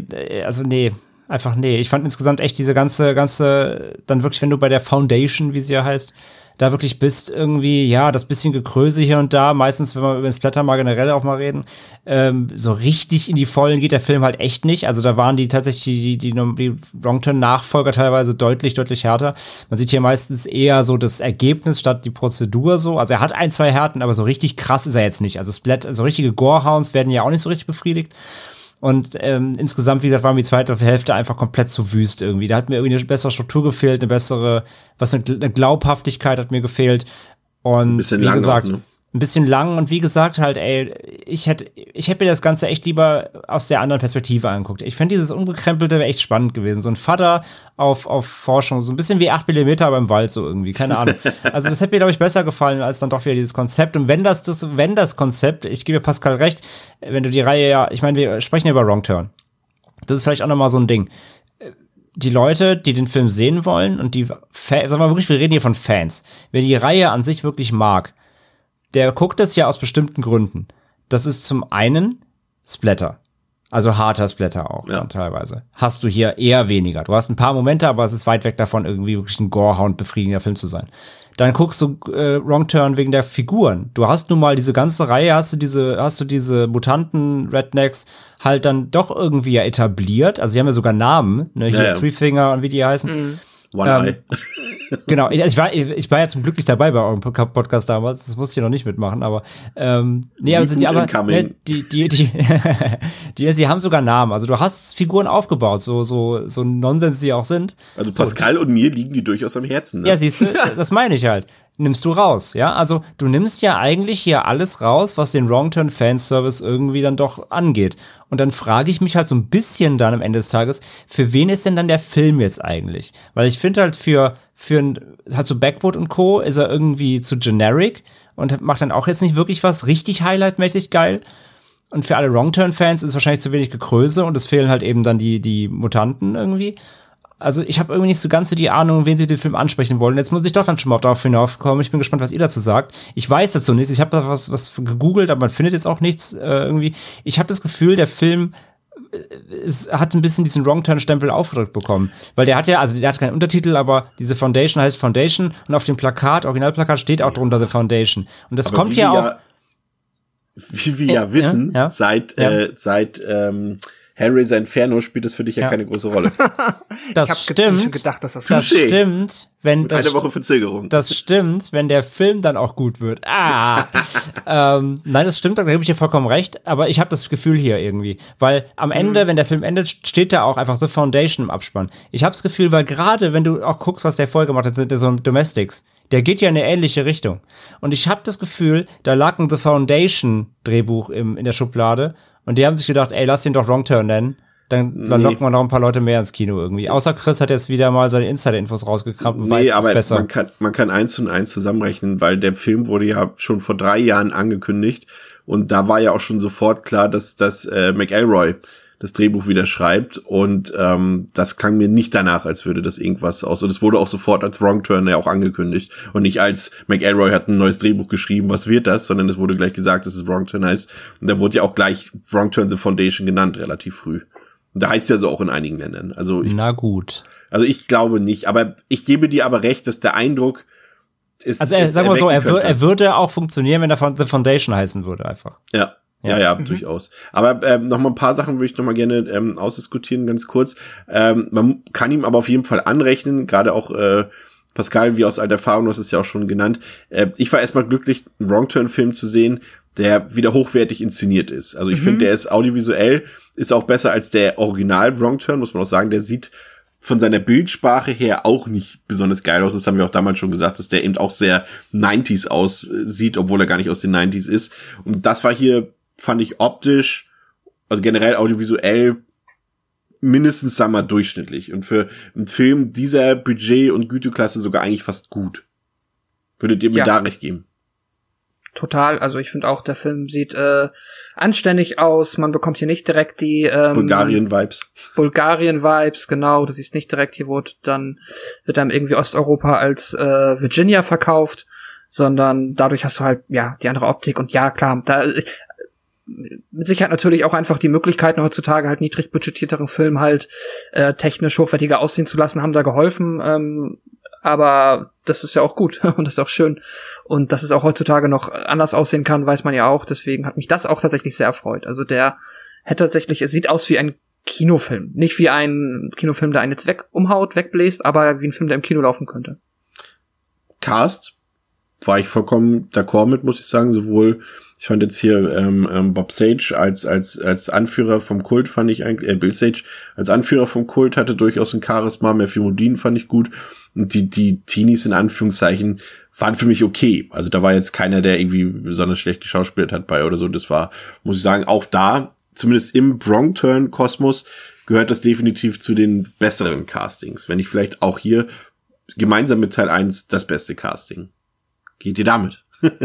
einfach nee. Ich fand insgesamt echt diese ganze, dann wirklich, wenn du bei der Foundation, wie sie ja heißt, da wirklich bist, irgendwie, das bisschen Gekröse hier und da, meistens, wenn wir über den Splatter mal generell auch mal reden, so richtig in die Vollen geht der Film halt echt nicht. Also da waren die tatsächlich die Wrong-Turn-Nachfolger teilweise deutlich härter. Man sieht hier meistens eher so das Ergebnis statt die Prozedur so. Also er hat 1, 2 Härten, aber so richtig krass ist er jetzt nicht. Also so richtige Gorehounds werden ja auch nicht so richtig befriedigt. Und insgesamt, wie gesagt, war mir die zweite Hälfte einfach komplett zu wüst irgendwie. Da hat mir irgendwie eine bessere Struktur gefehlt, eine Glaubhaftigkeit hat mir gefehlt. Und ein bisschen wie gesagt, auch, ne? Ein bisschen lang und wie gesagt halt, ich hätte mir das Ganze echt lieber aus der anderen Perspektive angeguckt. Ich fände dieses Ungekrempelte echt spannend gewesen. So ein Vater auf Forschung, so ein bisschen wie 8mm, aber im Wald so irgendwie, keine Ahnung. Also das hätte mir, glaube ich, besser gefallen, als dann doch wieder dieses Konzept. Und wenn das Konzept, ich gebe Pascal recht, wenn du die Reihe ich meine, wir sprechen ja über Wrong Turn. Das ist vielleicht auch nochmal so ein Ding. Die Leute, die den Film sehen wollen und die Fans, sagen wir wirklich, wir reden hier von Fans. Wer die Reihe an sich wirklich mag, der guckt das ja aus bestimmten Gründen. Das ist zum einen Splatter. Also harter Splatter auch dann teilweise. Hast du hier eher weniger. Du hast ein paar Momente, aber es ist weit weg davon, irgendwie wirklich ein Gorehound befriedigender Film zu sein. Dann guckst du Wrong Turn wegen der Figuren. Du hast nun mal diese ganze Reihe, hast du diese Mutanten, Rednecks halt dann doch irgendwie etabliert. Also die haben ja sogar Namen, ne? Hier Three Finger und wie die heißen. One Eye. Genau, ich war ja zum Glück nicht dabei bei eurem Podcast damals, das musste ich noch nicht mitmachen, aber sie haben sogar Namen, also du hast Figuren aufgebaut, so Nonsens die auch sind. Also Pascal und mir liegen die durchaus am Herzen, ne? Ja, siehst du, das meine ich halt. Nimmst du raus, ja? Also du nimmst ja eigentlich hier alles raus, was den Wrong-Turn-Fanservice irgendwie dann doch angeht. Und dann frage ich mich halt so ein bisschen dann am Ende des Tages, für wen ist denn dann der Film jetzt eigentlich? Weil ich finde halt für halt so Backwood und Co. ist er irgendwie zu generic und macht dann auch jetzt nicht wirklich was richtig highlightmäßig geil. Und für alle Wrong-Turn-Fans ist es wahrscheinlich zu wenig Gekröse und es fehlen halt eben dann die Mutanten irgendwie. Also ich habe irgendwie nicht so ganz so die Ahnung, wen sie den Film ansprechen wollen. Jetzt muss ich doch dann schon mal darauf hinaufkommen. Ich bin gespannt, was ihr dazu sagt. Ich weiß dazu nichts. Ich habe da was gegoogelt, aber man findet jetzt auch nichts irgendwie. Ich habe das Gefühl, der Film hat ein bisschen diesen Wrong-Turn-Stempel aufgedrückt bekommen. Weil der hat keinen Untertitel, aber diese Foundation heißt Foundation und auf dem Originalplakat steht auch drunter The Foundation. Und das aber kommt ja auch. Wie wir ja wissen, seit Hellraiser Inferno spielt das für dich ja keine große Rolle. Das stimmt. Schon gedacht, dass das stimmt, wenn eine Woche Verzögerung. Das stimmt, wenn der Film dann auch gut wird. Nein, das stimmt, da gebe ich dir vollkommen recht, aber ich habe das Gefühl hier irgendwie, weil am Ende, wenn der Film endet, steht da auch einfach The Foundation im Abspann. Ich habe das Gefühl, weil gerade wenn du auch guckst, was der vorher gemacht hat, sind so Domestics. der geht ja in eine ähnliche Richtung. Und ich habe das Gefühl, da lag ein The Foundation Drehbuch in der Schublade und die haben sich gedacht, ey, lass den doch Wrong Turn nennen. Dann locken wir noch ein paar Leute mehr ins Kino irgendwie. Außer Chris hat jetzt wieder mal seine Insider-Infos rausgekramt und weiß es besser. Man kann 1 und 1 zusammenrechnen, weil der Film wurde ja schon vor 3 Jahren angekündigt und da war ja auch schon sofort klar, dass McElroy das Drehbuch wieder schreibt und das klang mir nicht danach, als würde das irgendwas aus. Und es wurde auch sofort als Wrong Turn ja auch angekündigt und nicht als McElroy hat ein neues Drehbuch geschrieben, was wird das, sondern es wurde gleich gesagt, dass es Wrong Turn heißt. Und da wurde ja auch gleich Wrong Turn The Foundation genannt, relativ früh. Und da heißt es ja so auch in einigen Ländern. Na gut. Also ich glaube nicht, aber ich gebe dir aber recht, dass der Eindruck ist. Also sagen wir so, er würde auch funktionieren, wenn er The Foundation heißen würde, einfach. Ja, durchaus. Aber noch mal ein paar Sachen würde ich noch mal gerne ausdiskutieren, ganz kurz. Man kann ihm aber auf jeden Fall anrechnen, gerade auch Pascal, wie aus alter Erfahrung, du hast es ja auch schon genannt. Ich war erstmal glücklich, einen Wrong-Turn-Film zu sehen, der wieder hochwertig inszeniert ist. Also ich finde, der ist audiovisuell, ist auch besser als der Original Wrong-Turn, muss man auch sagen. Der sieht von seiner Bildsprache her auch nicht besonders geil aus. Das haben wir auch damals schon gesagt, dass der eben auch sehr 90s aussieht, obwohl er gar nicht aus den 90s ist. Und das war hier, fand ich optisch, also generell audiovisuell, mindestens, sagen wir mal, durchschnittlich. Und für einen Film dieser Budget- und Güteklasse sogar eigentlich fast gut. Würdet ihr mir da recht geben? Total, also ich finde auch, der Film sieht anständig aus, man bekommt hier nicht direkt die Bulgarien-Vibes, genau, du siehst nicht direkt, hier wird einem irgendwie Osteuropa als Virginia verkauft, sondern dadurch hast du halt, ja, die andere Optik und ja, klar, da mit Sicherheit natürlich auch einfach die Möglichkeiten heutzutage halt niedrig budgetierteren Film halt technisch hochwertiger aussehen zu lassen, haben da geholfen, aber das ist ja auch gut und das ist auch schön. Und dass es auch heutzutage noch anders aussehen kann, weiß man ja auch. Deswegen hat mich das auch tatsächlich sehr erfreut. Also der hätte tatsächlich, es sieht aus wie ein Kinofilm. Nicht wie ein Kinofilm, der einen jetzt wegbläst, aber wie ein Film, der im Kino laufen könnte. Cast war ich vollkommen d'accord mit, muss ich sagen. Sowohl, ich fand jetzt hier Bob Sage als Anführer vom Kult, fand ich eigentlich, Bill Sage als Anführer vom Kult hatte durchaus ein Charisma. Matthew Modine fand ich gut. Und die Teenies in Anführungszeichen waren für mich okay. Also da war jetzt keiner, der irgendwie besonders schlecht geschauspielt hat bei oder so. Das war, muss ich sagen, auch da, zumindest im Wrong-Turn-Kosmos, gehört das definitiv zu den besseren Castings. Wenn nicht vielleicht auch hier gemeinsam mit Teil 1 das beste Casting. Geht ihr damit?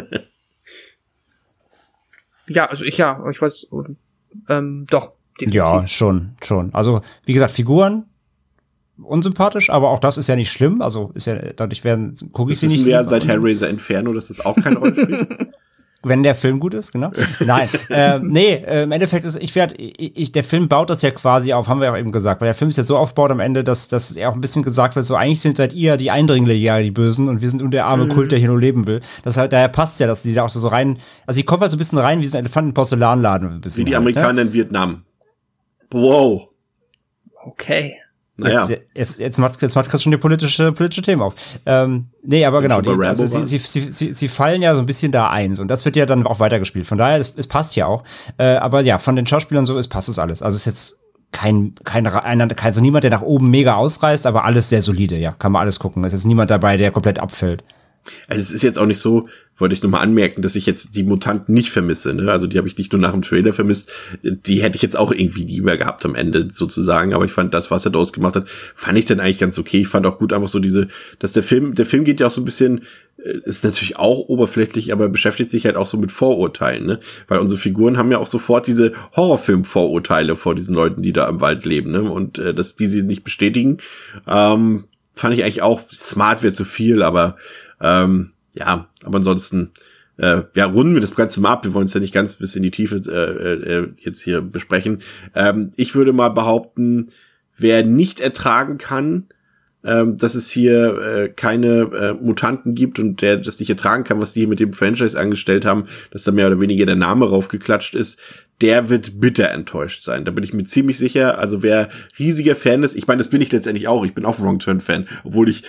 Ja, also ich weiß, doch. Definitiv. Ja, schon. Also, wie gesagt, Figuren unsympathisch, aber auch das ist ja nicht schlimm. Also ist ja, dadurch gucke ich sie nicht. Das wissen wir seit Hellraiser Inferno, dass das auch keine Rolle spielt. Wenn der Film gut ist, genau. Nein, im Endeffekt ist, der Film baut das ja quasi auf, haben wir ja auch eben gesagt, weil der Film ist ja so aufgebaut am Ende, dass er auch ein bisschen gesagt wird, so eigentlich seid ihr die Eindringlinge, die Bösen und wir sind nur der arme Kult, der hier nur leben will. Das halt, daher passt ja, dass die da auch so rein, also die kommen halt so ein bisschen rein wie so ein Elefant in Porzellanladen. Ein bisschen wie die Amerikaner in Vietnam. Wow. Okay. Naja. Jetzt macht Chris schon die politische Themen auf. Nee, aber genau, sie fallen ja so ein bisschen da ein. Und das wird ja dann auch weitergespielt. Von daher, es passt ja auch. Aber ja, von den Schauspielern so passt es alles. Also es ist jetzt also niemand, der nach oben mega ausreißt, aber alles sehr solide, ja. Kann man alles gucken. Es ist niemand dabei, der komplett abfällt. Also es ist jetzt auch nicht so, wollte ich nochmal anmerken, dass ich jetzt die Mutanten nicht vermisse, ne? Also die habe ich nicht nur nach dem Trailer vermisst, die hätte ich jetzt auch irgendwie lieber gehabt am Ende sozusagen, aber ich fand das, was er daraus gemacht hat, fand ich dann eigentlich ganz okay. Ich fand auch gut einfach so dass der Film geht ja auch so ein bisschen, ist natürlich auch oberflächlich, aber beschäftigt sich halt auch so mit Vorurteilen, ne? Weil unsere Figuren haben ja auch sofort diese Horrorfilm-Vorurteile vor diesen Leuten, die da im Wald leben, ne? Und dass die sie nicht bestätigen, fand ich eigentlich auch, smart wäre zu viel, aber ja, aber ansonsten runden wir das Ganze mal ab. Wir wollen es ja nicht ganz bis in die Tiefe jetzt hier besprechen. Ich würde mal behaupten, wer nicht ertragen kann, dass es hier keine Mutanten gibt und der das nicht ertragen kann, was die hier mit dem Franchise angestellt haben, dass da mehr oder weniger der Name raufgeklatscht ist, der wird bitter enttäuscht sein. Da bin ich mir ziemlich sicher. Also wer riesiger Fan ist, ich meine, das bin ich letztendlich auch. Ich bin auch Wrong-Turn-Fan, obwohl ich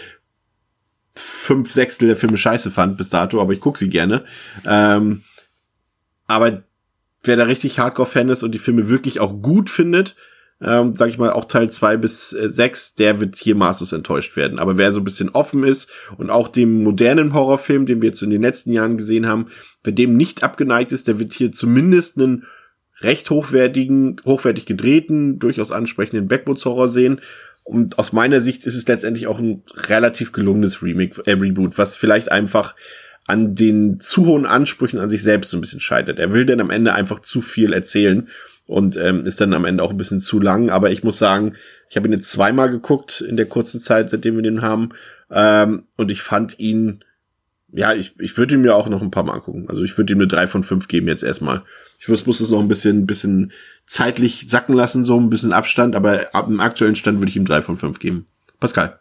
5/6 der Filme scheiße fand bis dato, aber ich gucke sie gerne. Aber wer da richtig Hardcore-Fan ist und die Filme wirklich auch gut findet, sag ich mal, auch Teil 2 bis 6, der wird hier maßlos enttäuscht werden. Aber wer so ein bisschen offen ist und auch dem modernen Horrorfilm, den wir jetzt in den letzten Jahren gesehen haben, wer dem nicht abgeneigt ist, der wird hier zumindest einen recht hochwertig gedrehten, durchaus ansprechenden Backwoods-Horror sehen. Und aus meiner Sicht ist es letztendlich auch ein relativ gelungenes Reboot, was vielleicht einfach an den zu hohen Ansprüchen an sich selbst so ein bisschen scheitert. Er will dann am Ende einfach zu viel erzählen und ist dann am Ende auch ein bisschen zu lang. Aber ich muss sagen, ich habe ihn jetzt zweimal geguckt in der kurzen Zeit, seitdem wir den haben. Und ich fand ihn, ja, ich würde ihn mir auch noch ein paar Mal angucken. Also ich würde ihm eine 3 von 5 geben jetzt erstmal. Ich muss es noch ein bisschen zeitlich sacken lassen, so ein bisschen Abstand. Aber ab dem aktuellen Stand würde ich ihm 3 von 5 geben. Pascal.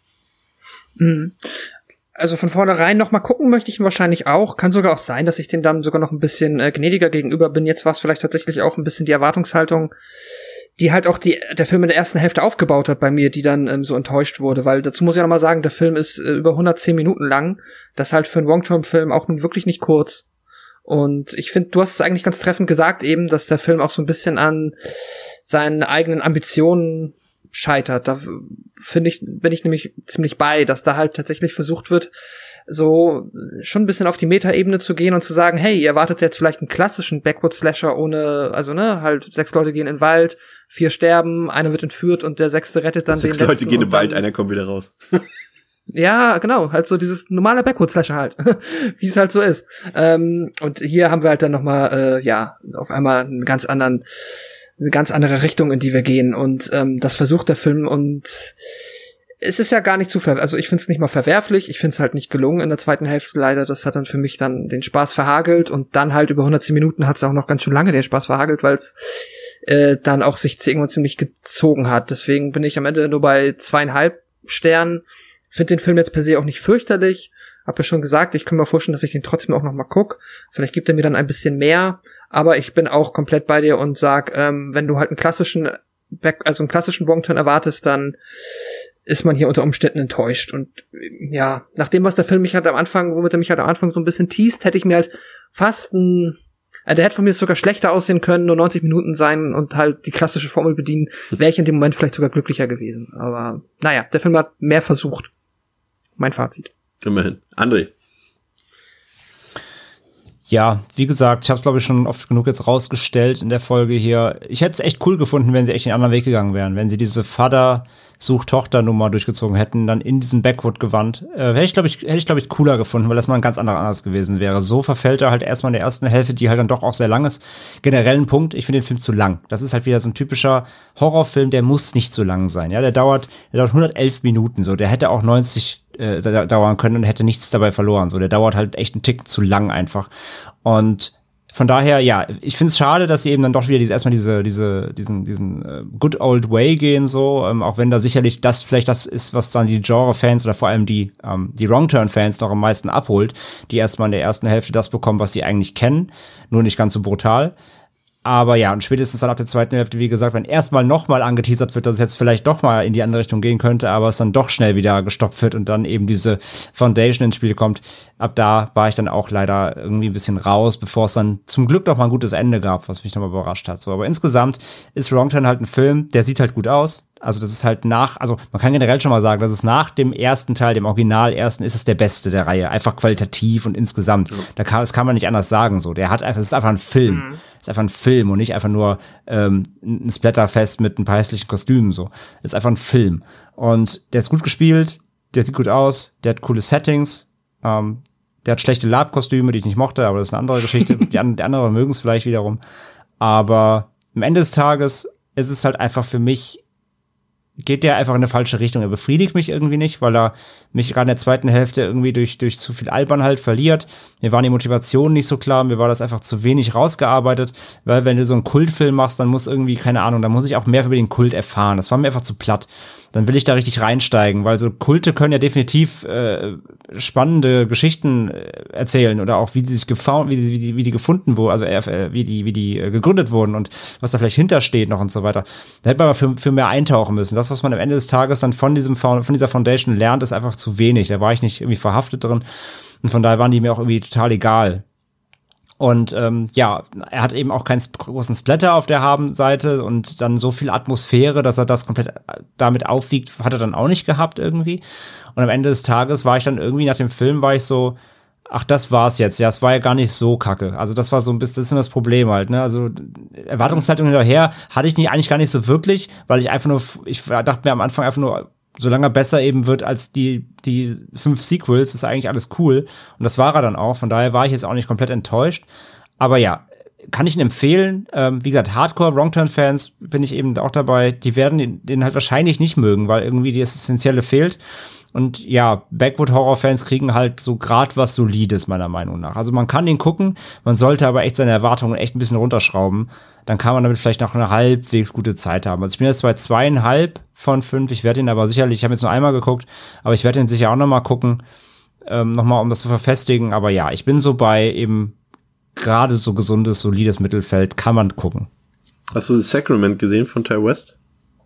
Also von vornherein noch mal gucken möchte ich ihn wahrscheinlich auch. Kann sogar auch sein, dass ich den dann sogar noch ein bisschen gnädiger gegenüber bin. Jetzt war es vielleicht tatsächlich auch ein bisschen die Erwartungshaltung, die halt auch der Film in der ersten Hälfte aufgebaut hat bei mir, die dann so enttäuscht wurde. Weil dazu muss ich auch noch mal sagen, der Film ist über 110 Minuten lang. Das ist halt für einen Long-Term-Film auch nun wirklich nicht kurz. Und ich finde, du hast es eigentlich ganz treffend gesagt eben, dass der Film auch so ein bisschen an seinen eigenen Ambitionen scheitert. Da bin ich nämlich ziemlich bei, dass da halt tatsächlich versucht wird, so schon ein bisschen auf die Meta-Ebene zu gehen und zu sagen, hey, ihr erwartet jetzt vielleicht einen klassischen Backwoods-Slasher ohne, also halt 6 Leute gehen in den Wald, 4 sterben, einer wird entführt und der 6. rettet dann den letzten. 6 Leute gehen in den Wald, einer kommt wieder raus. Ja, genau, halt so dieses normale Backwoods-Slasher halt, wie es halt so ist. Und hier haben wir halt dann nochmal, auf einmal eine ganz andere Richtung, in die wir gehen, und das versucht der Film, und es ist ja gar nicht also ich find's nicht mal verwerflich, ich find's halt nicht gelungen in der zweiten Hälfte leider, das hat dann für mich dann den Spaß verhagelt, und dann halt über 110 Minuten hat's auch noch ganz schön lange den Spaß verhagelt, weil's dann auch sich irgendwann ziemlich gezogen hat. Deswegen bin ich am Ende nur bei 2,5 Sternen. Finde den Film jetzt per se auch nicht fürchterlich. Hab ja schon gesagt, ich kann mir vorstellen, dass ich den trotzdem auch noch mal guck. Vielleicht gibt er mir dann ein bisschen mehr. Aber ich bin auch komplett bei dir und sag, wenn du halt einen klassischen Long-Turn erwartest, dann ist man hier unter Umständen enttäuscht. Und ja, nach dem, was der Film womit er mich halt am Anfang so ein bisschen teast, hätte ich mir halt fast der hätte von mir sogar schlechter aussehen können, nur 90 Minuten sein und halt die klassische Formel bedienen, wäre ich in dem Moment vielleicht sogar glücklicher gewesen. Aber naja, der Film hat mehr versucht. Mein Fazit. Immerhin. André. Ja, wie gesagt, ich habe es, glaube ich, schon oft genug jetzt rausgestellt in der Folge hier. Ich hätte es echt cool gefunden, wenn sie echt den anderen Weg gegangen wären. Wenn sie diese Vater-Such-Tochter-Nummer durchgezogen hätten, dann in diesem Backwood-Gewand. Hätte ich, glaube ich, cooler gefunden, weil das mal ein ganz anders gewesen wäre. So verfällt er halt erstmal in der ersten Hälfte, die halt dann doch auch sehr lang ist. Generell ein Punkt, ich finde den Film zu lang. Das ist halt wieder so ein typischer Horrorfilm, der muss nicht so lang sein. Ja, der dauert 111 Minuten so. Der hätte auch 90 dauern können und hätte nichts dabei verloren. So, der dauert halt echt einen Tick zu lang einfach. Und von daher, ja, ich finde es schade, dass sie eben dann doch wieder diesen good old way gehen, so, auch wenn da sicherlich vielleicht das ist, was dann die Genre-Fans oder vor allem die Wrong-Turn-Fans noch am meisten abholt, die erstmal in der ersten Hälfte das bekommen, was sie eigentlich kennen, nur nicht ganz so brutal. Aber ja, und spätestens dann ab der zweiten Hälfte, wie gesagt, wenn erstmal nochmal angeteasert wird, dass es jetzt vielleicht doch mal in die andere Richtung gehen könnte, aber es dann doch schnell wieder gestoppt wird und dann eben diese Foundation ins Spiel kommt, ab da war ich dann auch leider irgendwie ein bisschen raus, bevor es dann zum Glück noch mal ein gutes Ende gab, was mich nochmal überrascht hat. So, aber insgesamt ist Wrong Turn halt ein Film, der sieht halt gut aus. Also das ist halt man kann generell schon mal sagen, dass es nach dem ersten Teil, dem Original ersten, ist es der beste der Reihe. Einfach qualitativ und insgesamt. Das kann man nicht anders sagen, so. Es ist einfach ein Film. Es ist einfach ein Film und nicht einfach nur ein Splatterfest mit ein paar hässlichen Kostümen, so. Es ist einfach ein Film. Und der ist gut gespielt, der sieht gut aus, der hat coole Settings, der hat schlechte Lab-Kostüme, die ich nicht mochte, aber das ist eine andere Geschichte. Die anderen mögen es vielleicht wiederum. Aber am Ende des Tages ist es halt einfach für mich, geht der einfach in eine falsche Richtung. Er befriedigt mich irgendwie nicht, weil er mich gerade in der zweiten Hälfte irgendwie durch zu viel Albern halt verliert. Mir waren die Motivationen nicht so klar, mir war das einfach zu wenig rausgearbeitet, weil wenn du so einen Kultfilm machst, dann muss irgendwie, keine Ahnung, dann muss ich auch mehr über den Kult erfahren. Das war mir einfach zu platt. Dann will ich da richtig reinsteigen, weil so Kulte können ja definitiv spannende Geschichten erzählen oder auch wie die gefunden wurden, also wie die gegründet wurden und was da vielleicht hintersteht noch und so weiter. Da hätte man aber für mehr eintauchen müssen. Das, was man am Ende des Tages dann von dieser Foundation lernt, ist einfach zu wenig. Da war ich nicht irgendwie verhaftet drin und von daher waren die mir auch irgendwie total egal. Und er hat eben auch keinen großen Splatter auf der Habenseite und dann so viel Atmosphäre, dass er das komplett damit aufwiegt, hat er dann auch nicht gehabt irgendwie. Und am Ende des Tages war ich dann irgendwie nach dem Film, war ich so, ach, das war's jetzt. Ja, es war ja gar nicht so kacke. Also das war so ein bisschen das Problem halt, ne? Also Erwartungshaltung hinterher hatte ich eigentlich gar nicht so wirklich, weil ich dachte mir am Anfang einfach nur, solange er besser eben wird als die 5 Sequels, ist eigentlich alles cool. Und das war er dann auch. Von daher war ich jetzt auch nicht komplett enttäuscht. Aber ja, kann ich ihn empfehlen. Wie gesagt, Hardcore-Wrong-Turn-Fans bin ich eben auch dabei. Die werden den halt wahrscheinlich nicht mögen, weil irgendwie das Essentielle fehlt. Und ja, Backwood-Horror-Fans kriegen halt so grad was Solides, meiner Meinung nach. Also man kann den gucken, man sollte aber echt seine Erwartungen echt ein bisschen runterschrauben. Dann kann man damit vielleicht noch eine halbwegs gute Zeit haben. Also ich bin jetzt bei 2,5 von 5. Ich werde ihn aber sicherlich, ich habe jetzt nur einmal geguckt, aber ich werde ihn sicher auch noch mal gucken, nochmal, um das zu verfestigen. Aber ja, ich bin so bei eben gerade so gesundes, solides Mittelfeld, kann man gucken. Hast du The Sacrament gesehen von Ty West?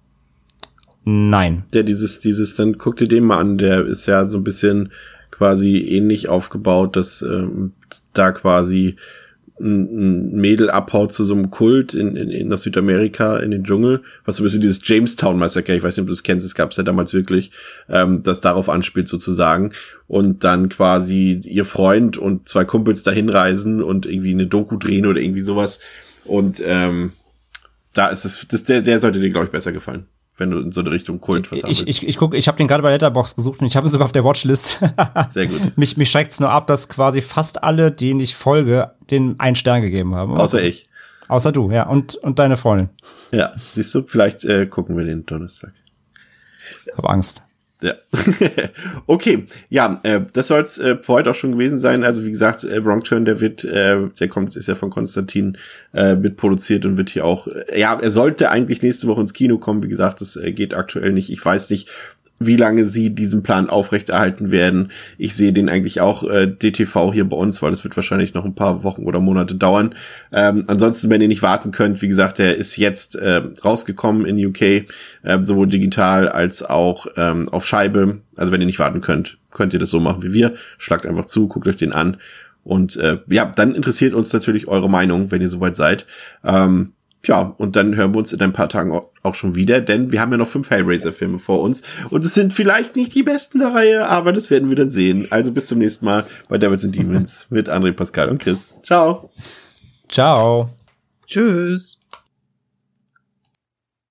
Nein. Der dann guck dir den mal an, der ist ja so ein bisschen quasi ähnlich aufgebaut, dass da quasi ein Mädel abhaut zu so einem Kult in nach Südamerika, in den Dschungel, was so ein bisschen dieses Jamestown-Massaker, ich weiß nicht, ob du es kennst, es gab's ja damals wirklich, das darauf anspielt sozusagen, und dann quasi ihr Freund und 2 Kumpels dahin reisen und irgendwie eine Doku drehen oder irgendwie sowas, und da ist der sollte dir, glaube ich, besser gefallen, wenn du in so eine Richtung Kult was haben willst. Ich habe den gerade bei Letterboxd gesucht und ich habe ihn sogar auf der Watchlist. Sehr gut. Mich schreckt's nur ab, dass quasi fast alle, denen ich folge, den 1 Stern gegeben haben. Außer ich. Außer du, ja. Und deine Freundin. Ja, siehst du, vielleicht gucken wir den Donnerstag. Hab Angst. Ja. Okay, ja, das soll's für heute auch schon gewesen sein. Also wie gesagt, Wrong Turn, ist ja von Konstantin mitproduziert und wird hier auch, er sollte eigentlich nächste Woche ins Kino kommen. Wie gesagt, das geht aktuell nicht. Ich weiß nicht, wie lange sie diesen Plan aufrechterhalten werden. Ich sehe den eigentlich auch DTV hier bei uns, weil das wird wahrscheinlich noch ein paar Wochen oder Monate dauern. Ansonsten, wenn ihr nicht warten könnt, wie gesagt, der ist jetzt rausgekommen in UK, sowohl digital als auch auf Scheibe. Also wenn ihr nicht warten könnt ihr das so machen wie wir. Schlagt einfach zu, guckt euch den an. Und dann interessiert uns natürlich eure Meinung, wenn ihr soweit seid. Und dann hören wir uns in ein paar Tagen auch schon wieder, denn wir haben ja noch 5 Hellraiser-Filme vor uns. Und es sind vielleicht nicht die besten der Reihe, aber das werden wir dann sehen. Also bis zum nächsten Mal bei Devils and Demons mit André, Pascal und Chris. Ciao. Ciao. Tschüss.